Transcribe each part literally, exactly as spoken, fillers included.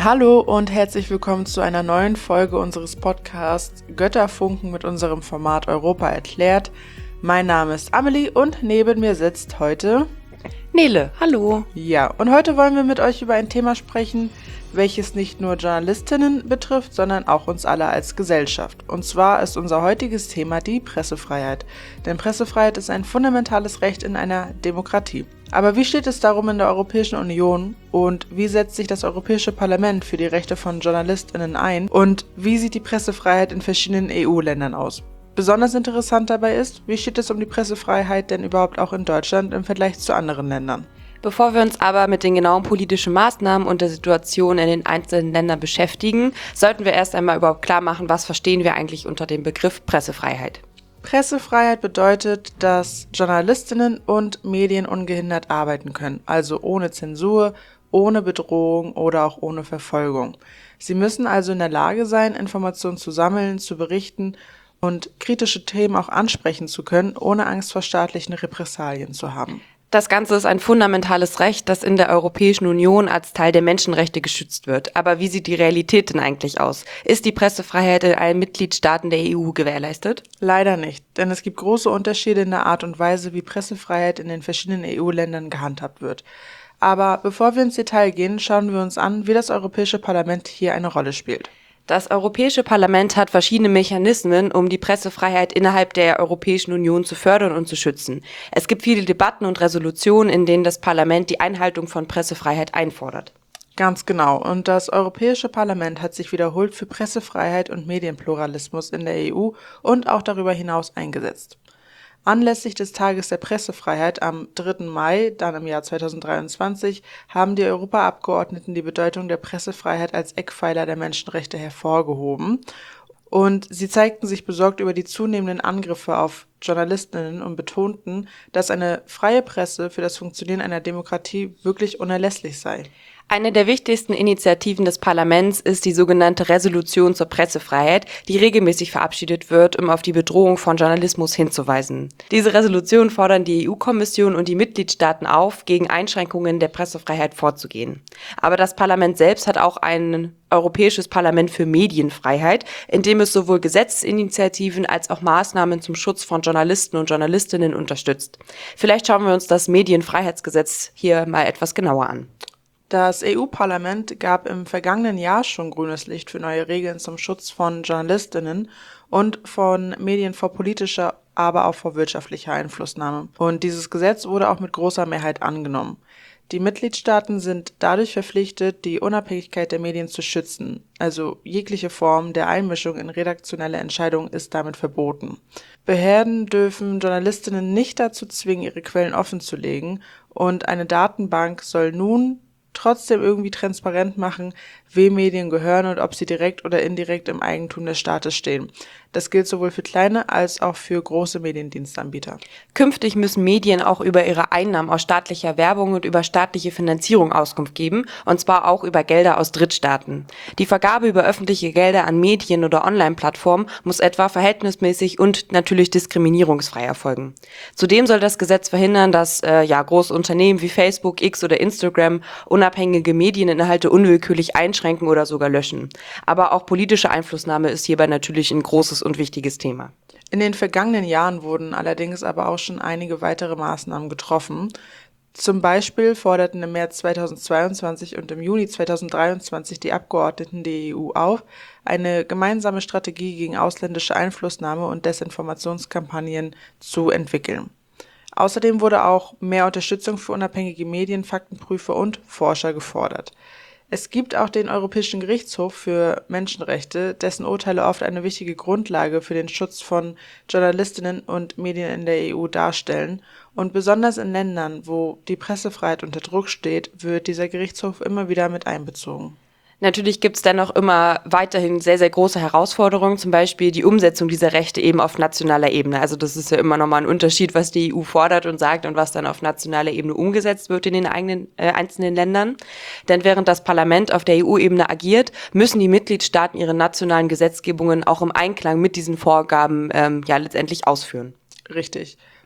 Hallo und herzlich willkommen zu einer neuen Folge unseres Podcasts Götterfunken mit unserem Format Europa erklärt. Mein Name ist Amelie und neben mir sitzt heute Nele. Hallo. Ja, und heute wollen wir mit euch über ein Thema sprechen, welches nicht nur Journalistinnen betrifft, sondern auch uns alle als Gesellschaft. Und zwar ist unser heutiges Thema die Pressefreiheit. Denn Pressefreiheit ist ein fundamentales Recht in einer Demokratie. Aber wie steht es darum in der Europäischen Union und wie setzt sich das Europäische Parlament für die Rechte von JournalistInnen ein und wie sieht die Pressefreiheit in verschiedenen E U-Ländern aus? Besonders interessant dabei ist, wie steht es um die Pressefreiheit denn überhaupt auch in Deutschland im Vergleich zu anderen Ländern? Bevor wir uns aber mit den genauen politischen Maßnahmen und der Situation in den einzelnen Ländern beschäftigen, sollten wir erst einmal überhaupt klar machen, was verstehen wir eigentlich unter dem Begriff Pressefreiheit. Pressefreiheit bedeutet, dass Journalistinnen und Medien ungehindert arbeiten können, also ohne Zensur, ohne Bedrohung oder auch ohne Verfolgung. Sie müssen also in der Lage sein, Informationen zu sammeln, zu berichten und kritische Themen auch ansprechen zu können, ohne Angst vor staatlichen Repressalien zu haben. Das Ganze ist ein fundamentales Recht, das in der Europäischen Union als Teil der Menschenrechte geschützt wird. Aber wie sieht die Realität denn eigentlich aus? Ist die Pressefreiheit in allen Mitgliedstaaten der E U gewährleistet? Leider nicht, denn es gibt große Unterschiede in der Art und Weise, wie Pressefreiheit in den verschiedenen E U-Ländern gehandhabt wird. Aber bevor wir ins Detail gehen, schauen wir uns an, wie das Europäische Parlament hier eine Rolle spielt. Das Europäische Parlament hat verschiedene Mechanismen, um die Pressefreiheit innerhalb der Europäischen Union zu fördern und zu schützen. Es gibt viele Debatten und Resolutionen, in denen das Parlament die Einhaltung von Pressefreiheit einfordert. Ganz genau. Und das Europäische Parlament hat sich wiederholt für Pressefreiheit und Medienpluralismus in der E U und auch darüber hinaus eingesetzt. Anlässlich des Tages der Pressefreiheit am dritten Mai, dann im Jahr zweitausenddreiundzwanzig, haben die Europaabgeordneten die Bedeutung der Pressefreiheit als Eckpfeiler der Menschenrechte hervorgehoben. Und sie zeigten sich besorgt über die zunehmenden Angriffe auf Journalistinnen und betonten, dass eine freie Presse für das Funktionieren einer Demokratie wirklich unerlässlich sei. Eine der wichtigsten Initiativen des Parlaments ist die sogenannte Resolution zur Pressefreiheit, die regelmäßig verabschiedet wird, um auf die Bedrohung von Journalismus hinzuweisen. Diese Resolution fordern die E U-Kommission und die Mitgliedstaaten auf, gegen Einschränkungen der Pressefreiheit vorzugehen. Aber das Parlament selbst hat auch ein Europäisches Parlament für Medienfreiheit, in dem es sowohl Gesetzesinitiativen als auch Maßnahmen zum Schutz von Journalisten und Journalistinnen unterstützt. Vielleicht schauen wir uns das Medienfreiheitsgesetz hier mal etwas genauer an. Das E U-Parlament gab im vergangenen Jahr schon grünes Licht für neue Regeln zum Schutz von Journalistinnen und von Medien vor politischer, aber auch vor wirtschaftlicher Einflussnahme. Und dieses Gesetz wurde auch mit großer Mehrheit angenommen. Die Mitgliedstaaten sind dadurch verpflichtet, die Unabhängigkeit der Medien zu schützen. Also jegliche Form der Einmischung in redaktionelle Entscheidungen ist damit verboten. Behörden dürfen Journalistinnen nicht dazu zwingen, ihre Quellen offenzulegen, und eine Datenbank soll nun trotzdem irgendwie transparent machen, wem Medien gehören und ob sie direkt oder indirekt im Eigentum des Staates stehen. Das gilt sowohl für kleine als auch für große Mediendienstanbieter. Künftig müssen Medien auch über ihre Einnahmen aus staatlicher Werbung und über staatliche Finanzierung Auskunft geben, und zwar auch über Gelder aus Drittstaaten. Die Vergabe über öffentliche Gelder an Medien oder Online-Plattformen muss etwa verhältnismäßig und natürlich diskriminierungsfrei erfolgen. Zudem soll das Gesetz verhindern, dass äh, ja große Unternehmen wie Facebook, X oder Instagram unabhängige Medieninhalte unwillkürlich einschränken oder sogar löschen. Aber auch politische Einflussnahme ist hierbei natürlich ein großes und wichtiges Thema. In den vergangenen Jahren wurden allerdings aber auch schon einige weitere Maßnahmen getroffen. Zum Beispiel forderten im März zweitausendzweiundzwanzig und im Juni zweitausenddreiundzwanzig die Abgeordneten der E U auf, eine gemeinsame Strategie gegen ausländische Einflussnahme und Desinformationskampagnen zu entwickeln. Außerdem wurde auch mehr Unterstützung für unabhängige Medien, Faktenprüfer und Forscher gefordert. Es gibt auch den Europäischen Gerichtshof für Menschenrechte, dessen Urteile oft eine wichtige Grundlage für den Schutz von Journalistinnen und Medien in der E U darstellen. Und besonders in Ländern, wo die Pressefreiheit unter Druck steht, wird dieser Gerichtshof immer wieder mit einbezogen. Natürlich gibt es dennoch immer weiterhin sehr, sehr große Herausforderungen, zum Beispiel die Umsetzung dieser Rechte eben auf nationaler Ebene. Also das ist ja immer nochmal ein Unterschied, was die E U fordert und sagt und was dann auf nationaler Ebene umgesetzt wird in den eigenen äh, einzelnen Ländern. Denn während das Parlament auf der E U-Ebene agiert, müssen die Mitgliedstaaten ihre nationalen Gesetzgebungen auch im Einklang mit diesen Vorgaben ähm, ja letztendlich ausführen. Richtig.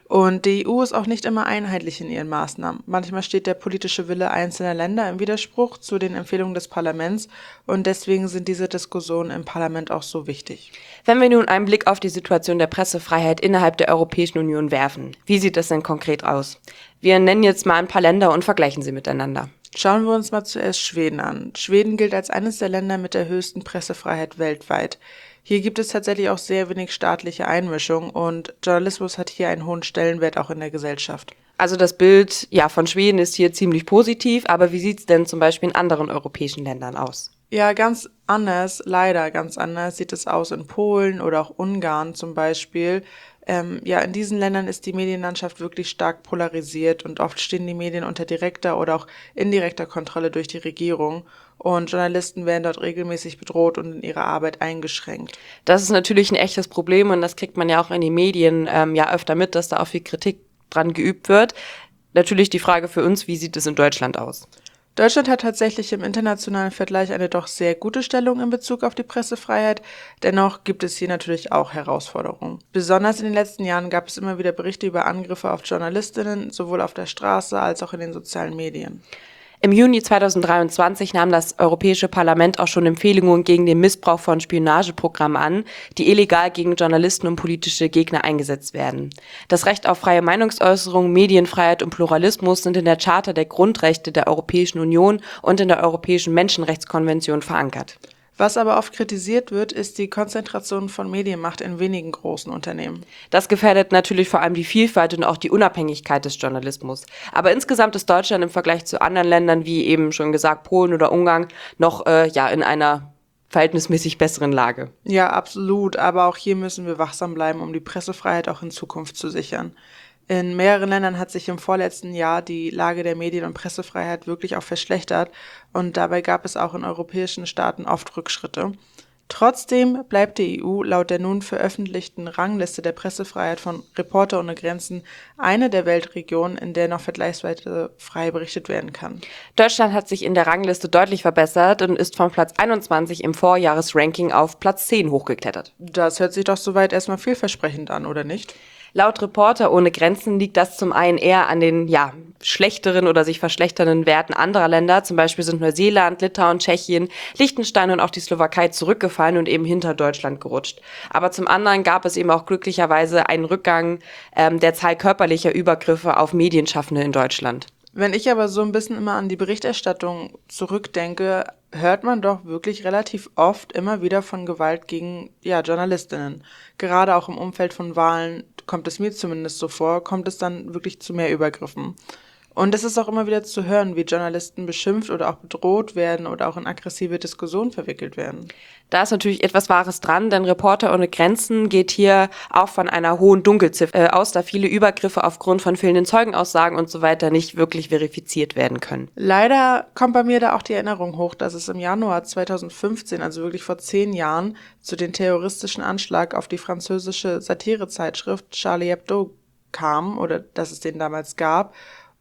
Und die E U ist auch nicht immer einheitlich in ihren Maßnahmen. Manchmal steht der politische Wille einzelner Länder im Widerspruch zu den Empfehlungen des Parlaments und deswegen sind diese Diskussionen im Parlament auch so wichtig. Wenn wir nun einen Blick auf die Situation der Pressefreiheit innerhalb der Europäischen Union werfen, wie sieht das denn konkret aus? Wir nennen jetzt mal ein paar Länder und vergleichen sie miteinander. Schauen wir uns mal zuerst Schweden an. Schweden gilt als eines der Länder mit der höchsten Pressefreiheit weltweit. Hier gibt es tatsächlich auch sehr wenig staatliche Einmischung und Journalismus hat hier einen hohen Stellenwert auch in der Gesellschaft. Also das Bild ja, von Schweden ist hier ziemlich positiv, aber wie sieht es denn zum Beispiel in anderen europäischen Ländern aus? Ja, ganz anders, leider ganz anders sieht es aus in Polen oder auch Ungarn zum Beispiel. Ähm, ja, in diesen Ländern ist die Medienlandschaft wirklich stark polarisiert und oft stehen die Medien unter direkter oder auch indirekter Kontrolle durch die Regierung und Journalisten werden dort regelmäßig bedroht und in ihrer Arbeit eingeschränkt. Das ist natürlich ein echtes Problem und das kriegt man ja auch in den Medien ähm, ja öfter mit, dass da auch viel Kritik dran geübt wird. Natürlich die Frage für uns, wie sieht es in Deutschland aus? Deutschland hat tatsächlich im internationalen Vergleich eine doch sehr gute Stellung in Bezug auf die Pressefreiheit. Dennoch gibt es hier natürlich auch Herausforderungen. Besonders in den letzten Jahren gab es immer wieder Berichte über Angriffe auf Journalistinnen, sowohl auf der Straße als auch in den sozialen Medien. Im Juni zweitausenddreiundzwanzig nahm das Europäische Parlament auch schon Empfehlungen gegen den Missbrauch von Spionageprogrammen an, die illegal gegen Journalisten und politische Gegner eingesetzt werden. Das Recht auf freie Meinungsäußerung, Medienfreiheit und Pluralismus sind in der Charta der Grundrechte der Europäischen Union und in der Europäischen Menschenrechtskonvention verankert. Was aber oft kritisiert wird, ist die Konzentration von Medienmacht in wenigen großen Unternehmen. Das gefährdet natürlich vor allem die Vielfalt und auch die Unabhängigkeit des Journalismus. Aber insgesamt ist Deutschland im Vergleich zu anderen Ländern, wie eben schon gesagt Polen oder Ungarn, noch äh, ja in einer verhältnismäßig besseren Lage. Ja, absolut. Aber auch hier müssen wir wachsam bleiben, um die Pressefreiheit auch in Zukunft zu sichern. In mehreren Ländern hat sich im vorletzten Jahr die Lage der Medien- und Pressefreiheit wirklich auch verschlechtert und dabei gab es auch in europäischen Staaten oft Rückschritte. Trotzdem bleibt die E U laut der nun veröffentlichten Rangliste der Pressefreiheit von Reporter ohne Grenzen eine der Weltregionen, in der noch vergleichsweise frei berichtet werden kann. Deutschland hat sich in der Rangliste deutlich verbessert und ist von Platz einundzwanzig im Vorjahresranking auf Platz zehn hochgeklettert. Das hört sich doch soweit erstmal vielversprechend an, oder nicht? Laut Reporter ohne Grenzen liegt das zum einen eher an den ja, schlechteren oder sich verschlechternden Werten anderer Länder. Zum Beispiel sind Neuseeland, Litauen, Tschechien, Liechtenstein und auch die Slowakei zurückgefallen und eben hinter Deutschland gerutscht. Aber zum anderen gab es eben auch glücklicherweise einen Rückgang ähm, der Zahl körperlicher Übergriffe auf Medienschaffende in Deutschland. Wenn ich aber so ein bisschen immer an die Berichterstattung zurückdenke, hört man doch wirklich relativ oft immer wieder von Gewalt gegen ja, Journalistinnen. Gerade auch im Umfeld von Wahlen kommt es mir zumindest so vor, kommt es dann wirklich zu mehr Übergriffen. Und es ist auch immer wieder zu hören, wie Journalisten beschimpft oder auch bedroht werden oder auch in aggressive Diskussionen verwickelt werden. Da ist natürlich etwas Wahres dran, denn Reporter ohne Grenzen geht hier auch von einer hohen Dunkelziffer äh, aus, da viele Übergriffe aufgrund von fehlenden Zeugenaussagen und so weiter nicht wirklich verifiziert werden können. Leider kommt bei mir da auch die Erinnerung hoch, dass es im Januar zweitausendfünfzehn, also wirklich vor zehn Jahren, zu dem terroristischen Anschlag auf die französische Satirezeitschrift Charlie Hebdo kam oder dass es den damals gab.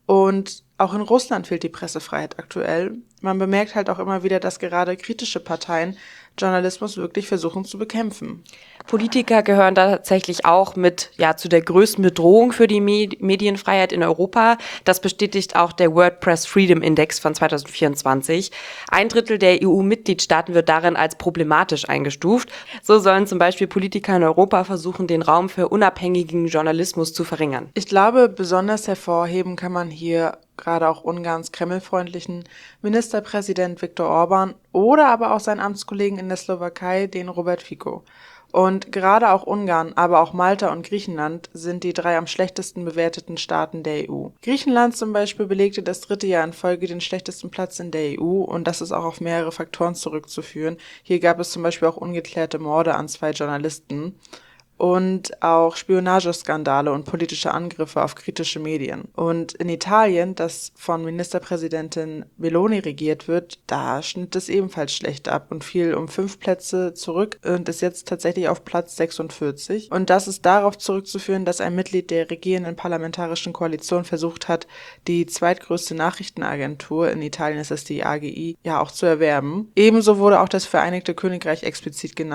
Und auch in Russland fehlt die Pressefreiheit aktuell. Man bemerkt halt auch immer wieder, dass gerade kritische Parteien Journalismus wirklich versuchen zu bekämpfen. Politiker gehören da tatsächlich auch mit ja zu der größten Bedrohung für die Med- Medienfreiheit in Europa. Das bestätigt auch der World Press Freedom Index von zweitausendvierundzwanzig. Ein Drittel der E U-Mitgliedstaaten wird darin als problematisch eingestuft. So sollen zum Beispiel Politiker in Europa versuchen, den Raum für unabhängigen Journalismus zu verringern. Ich glaube, besonders hervorheben kann man hier gerade auch Ungarns kremlfreundlichen Ministerpräsident Viktor Orbán oder aber auch seinen Amtskollegen in der Slowakei, den Robert Fico. Und gerade auch Ungarn, aber auch Malta und Griechenland sind die drei am schlechtesten bewerteten Staaten der E U. Griechenland zum Beispiel belegte das dritte Jahr in Folge den schlechtesten Platz in der E U und das ist auch auf mehrere Faktoren zurückzuführen. Hier gab es zum Beispiel auch ungeklärte Morde an zwei Journalisten und auch Spionageskandale und politische Angriffe auf kritische Medien. Und in Italien, das von Ministerpräsidentin Meloni regiert wird, da schnitt es ebenfalls schlecht ab und fiel um fünf Plätze zurück und ist jetzt tatsächlich auf Platz sechsundvierzig. Und das ist darauf zurückzuführen, dass ein Mitglied der regierenden parlamentarischen Koalition versucht hat, die zweitgrößte Nachrichtenagentur, in Italien ist es die A G I, ja auch zu erwerben. Ebenso wurde auch das Vereinigte Königreich explizit genannt,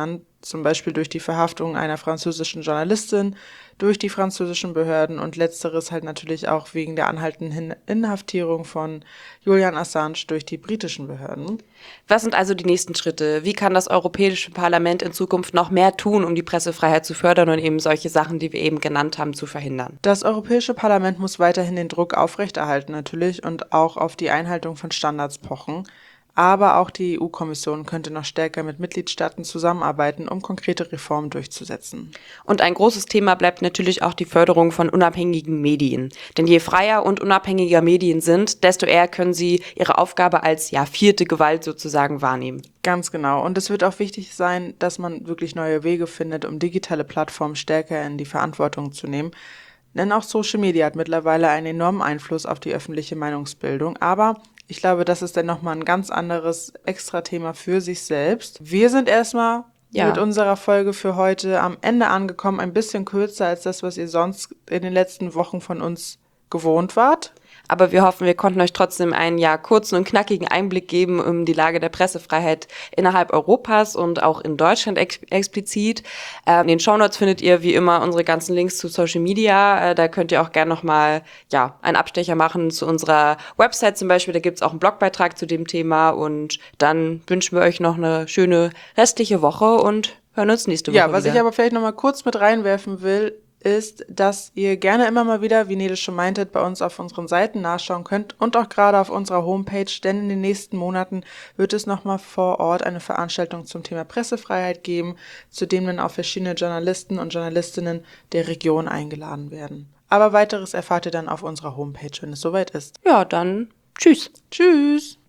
zum Beispiel durch die Verhaftung einer französischen Journalistin, durch die französischen Behörden und letzteres halt natürlich auch wegen der anhaltenden Inhaftierung von Julian Assange durch die britischen Behörden. Was sind also die nächsten Schritte? Wie kann das Europäische Parlament in Zukunft noch mehr tun, um die Pressefreiheit zu fördern und eben solche Sachen, die wir eben genannt haben, zu verhindern? Das Europäische Parlament muss weiterhin den Druck aufrechterhalten natürlich und auch auf die Einhaltung von Standards pochen. Aber auch die E U-Kommission könnte noch stärker mit Mitgliedstaaten zusammenarbeiten, um konkrete Reformen durchzusetzen. Und ein großes Thema bleibt natürlich auch die Förderung von unabhängigen Medien. Denn je freier und unabhängiger Medien sind, desto eher können sie ihre Aufgabe als ja, vierte Gewalt sozusagen wahrnehmen. Ganz genau. Und es wird auch wichtig sein, dass man wirklich neue Wege findet, um digitale Plattformen stärker in die Verantwortung zu nehmen. Denn auch Social Media hat mittlerweile einen enormen Einfluss auf die öffentliche Meinungsbildung. Aber ich glaube, das ist dann nochmal ein ganz anderes Extra-Thema für sich selbst. Wir sind erstmal ja. mit unserer Folge für heute am Ende angekommen. Ein bisschen kürzer als das, was ihr sonst in den letzten Wochen von uns gewohnt wart. Aber wir hoffen, wir konnten euch trotzdem einen ja kurzen und knackigen Einblick geben um die Lage der Pressefreiheit innerhalb Europas und auch in Deutschland ex- explizit. Äh, in den Shownotes findet ihr wie immer unsere ganzen Links zu Social Media. Äh, da könnt ihr auch gerne nochmal ja, einen Abstecher machen zu unserer Website zum Beispiel. Da gibt's auch einen Blogbeitrag zu dem Thema. Und dann wünschen wir euch noch eine schöne restliche Woche und hören uns nächste Woche Ja, was wieder. ich aber vielleicht nochmal kurz mit reinwerfen will, ist, dass ihr gerne immer mal wieder, wie Nele schon meintet, bei uns auf unseren Seiten nachschauen könnt und auch gerade auf unserer Homepage, denn in den nächsten Monaten wird es nochmal vor Ort eine Veranstaltung zum Thema Pressefreiheit geben, zu dem dann auch verschiedene Journalisten und Journalistinnen der Region eingeladen werden. Aber weiteres erfahrt ihr dann auf unserer Homepage, wenn es soweit ist. Ja, dann tschüss. Tschüss!